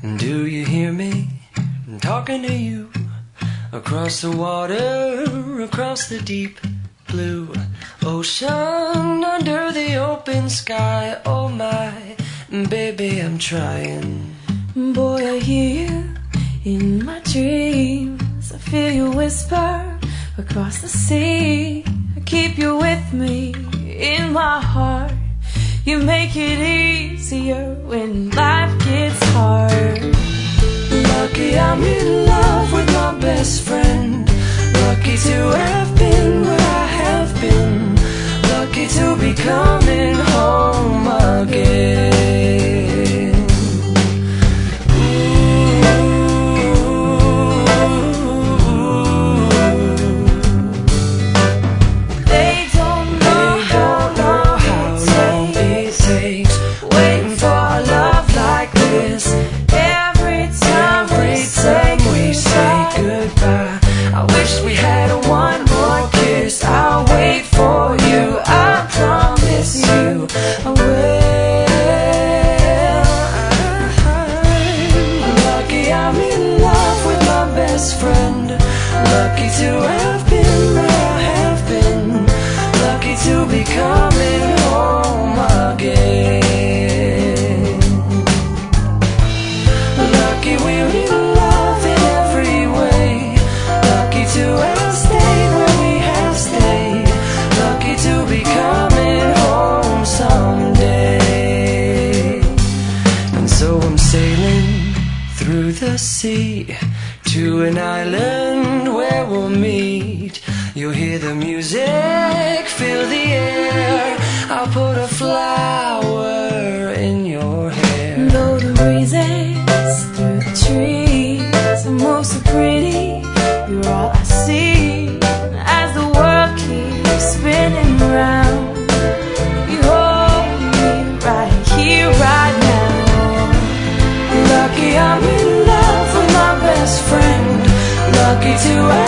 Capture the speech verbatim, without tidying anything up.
Do you hear me? I'm talking to you. Across the water, across the deep blue ocean, under the open sky. Oh my, baby, I'm trying. Boy, I hear you in my dreams. I feel you whisper across the sea. I keep you with me in my heart. You make it easier when life gets hard. Lucky I'm in love with my best friend. Lucky to have been where I have been. Lucky to be coming home again. They don't know how long it takes waiting for a love like this. Every time we say goodbye, I wish we had one more kiss. I'll wait for you, I promise you I will. Lucky I'm in love with my best friend. Lucky to have been where I have been. Lucky to be coming home again. Lucky we're in love in every way. Lucky to have stayed where we have stayed. Lucky to be coming home someday. And so I'm sailing through the sea to an island where we'll meet. You'll hear the music, feel the air. I'll put a flower in your hair. Though the breezes through the trees are most so pretty, you're all I see as the world keeps spinning round. You hold me right here, right now. Lucky I'm in love with my best friend. Lucky to have